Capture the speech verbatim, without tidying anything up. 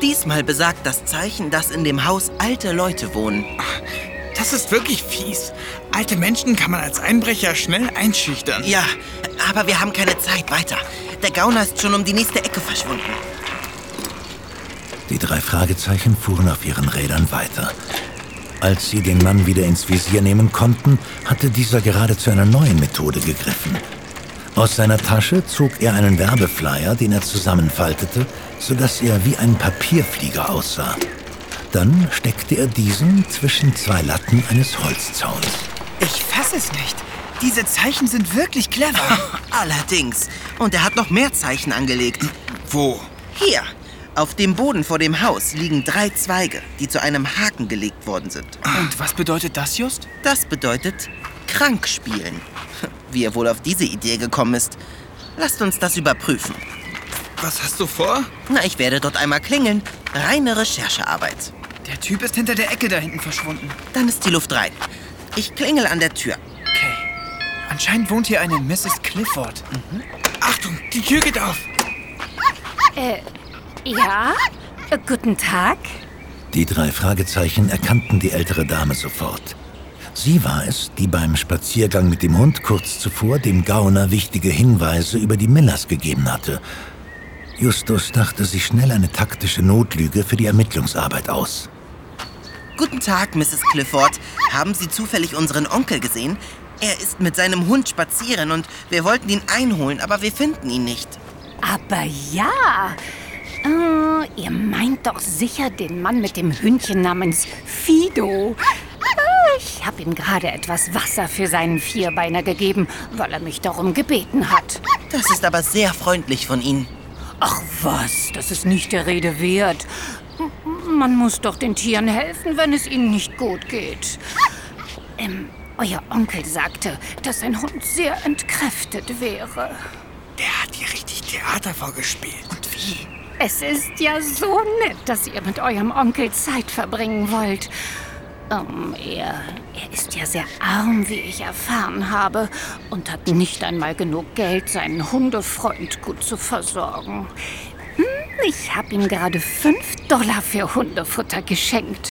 Diesmal besagt das Zeichen, dass in dem Haus alte Leute wohnen. Das ist wirklich fies. Alte Menschen kann man als Einbrecher schnell einschüchtern. Ja, aber wir haben keine Zeit. Weiter. Der Gauner ist schon um die nächste Ecke verschwunden. Die drei Fragezeichen fuhren auf ihren Rädern weiter. Als sie den Mann wieder ins Visier nehmen konnten, hatte dieser gerade zu einer neuen Methode gegriffen. Aus seiner Tasche zog er einen Werbeflyer, den er zusammenfaltete, sodass er wie ein Papierflieger aussah. Dann steckte er diesen zwischen zwei Latten eines Holzzauns. Ich fasse es nicht. Diese Zeichen sind wirklich clever. Allerdings. Und er hat noch mehr Zeichen angelegt. Wo? Hier. Auf dem Boden vor dem Haus liegen drei Zweige, die zu einem Haken gelegt worden sind. Und was bedeutet das just? Das bedeutet krank spielen. Wie er wohl auf diese Idee gekommen ist. Lasst uns das überprüfen. Was hast du vor? Na, ich werde dort einmal klingeln. Reine Recherchearbeit. Der Typ ist hinter der Ecke da hinten verschwunden. Dann ist die Luft rein. Ich klingel an der Tür. Okay. Anscheinend wohnt hier eine Misses Clifford. Mhm. Achtung, die Tür geht auf. Äh, ja? Äh, guten Tag. Die drei Fragezeichen erkannten die ältere Dame sofort. Sie war es, die beim Spaziergang mit dem Hund kurz zuvor dem Gauner wichtige Hinweise über die Millers gegeben hatte. Justus dachte sich schnell eine taktische Notlüge für die Ermittlungsarbeit aus. Guten Tag, Misses Clifford. Haben Sie zufällig unseren Onkel gesehen? Er ist mit seinem Hund spazieren und wir wollten ihn einholen, aber wir finden ihn nicht. Aber ja. Äh, ihr meint doch sicher den Mann mit dem Hündchen namens Fido. Äh, ich habe ihm gerade etwas Wasser für seinen Vierbeiner gegeben, weil er mich darum gebeten hat. Das ist aber sehr freundlich von Ihnen. Ach was, das ist nicht der Rede wert. Man muss doch den Tieren helfen, wenn es ihnen nicht gut geht. Ähm, euer Onkel sagte, dass sein Hund sehr entkräftet wäre. Der hat hier richtig Theater vorgespielt. Und wie? Es ist ja so nett, dass ihr mit eurem Onkel Zeit verbringen wollt. Um, er, er ist ja sehr arm, wie ich erfahren habe, und hat nicht einmal genug Geld, seinen Hundefreund gut zu versorgen. Hm, ich habe ihm gerade fünf Dollar für Hundefutter geschenkt.